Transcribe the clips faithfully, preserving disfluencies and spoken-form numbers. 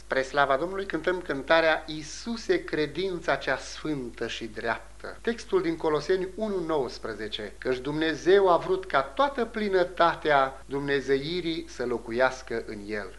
Spre slava Domnului cântăm cântarea Iisuse, credința cea sfântă și dreaptă. Textul din Coloseni unu nouăsprezece, căci Dumnezeu a vrut ca toată plinătatea dumnezeirii să locuiască în El.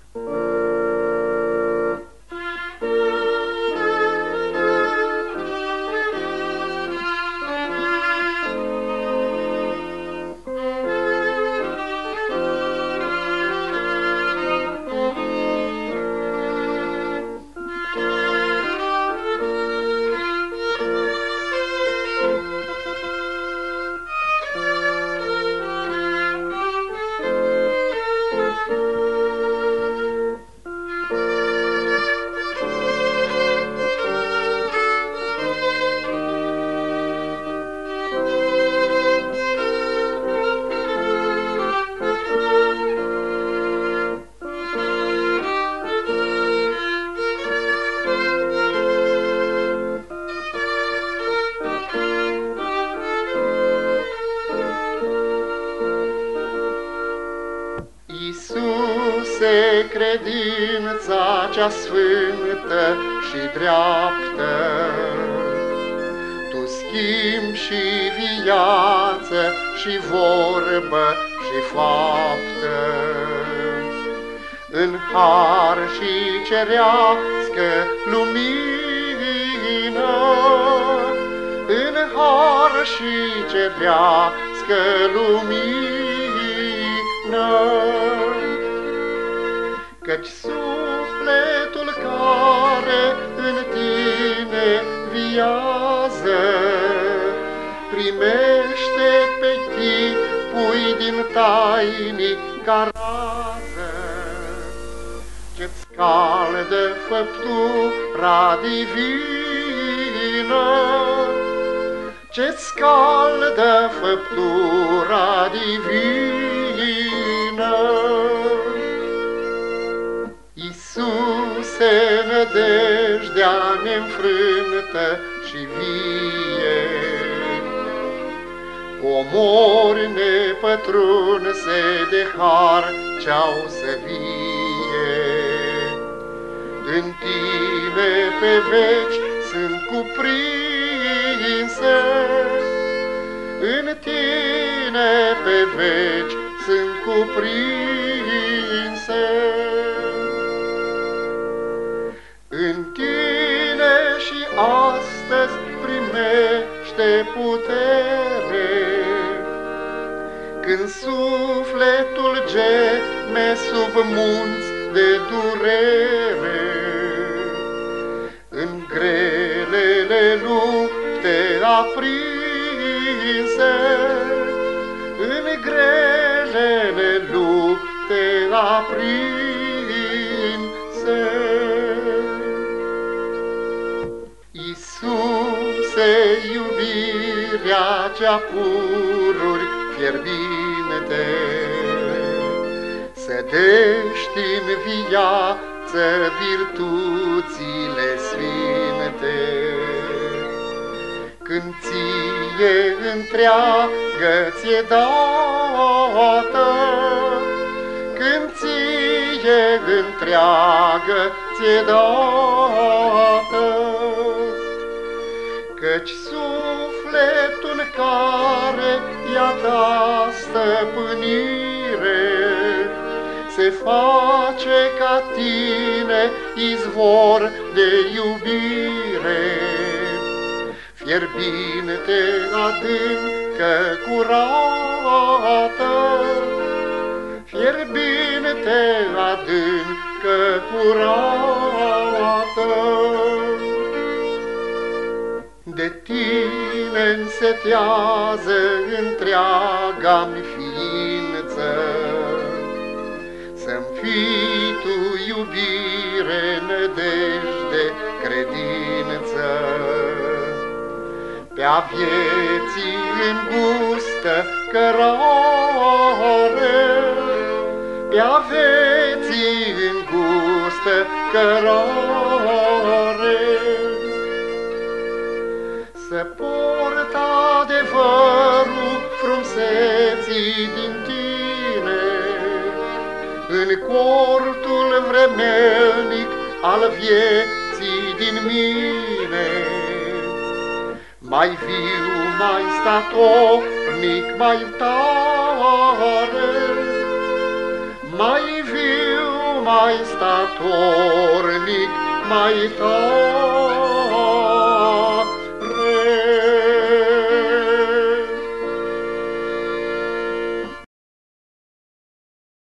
Iisuse, credința cea sfântă și dreaptă, Tu schimbi și viață și vorbă și faptă. În har și cerească lumină, în har și cerească lumină, căci sufletul care în tine viază primește pe chipui din tainica rază, ce-ți scaldă făptura divină, ce-ți scaldă făptura divină. Iisuse, nădejdea neînfrântă și vie, comori nepătrunse de har ce-au să vie. În tine pe veci sunt cuprinse, în tine pe veci sunt cuprinse. În tine și astăzi primește putere, când sufletul geme sub munți de durere. În grelele lupte aprinse, în grelele lupte aprinse. Iisuse, iubirea cea pururi fierbinte, sădești în viață virtuțile sfinte. Când ție întreagă ți-e dată, când ție întreagă ți-e dată, căci sufletul care i-a dat stăpânire se face ca tine izvor de iubire. Fierbinte adâncă curată, fierbinte adâncă curată, de tine însetează întreaga-mi ființă. Să-mi fii tu iubire, nădejde, credință. Pe-a vieții îngustă cărare, pe-a vieții îngustă cărare, să port adevărul frumuseții din tine, în cortul vremelnic al vieții din mine. Mai viu, mai statornic, mai tare, mai viu, mai statornic, mai tare.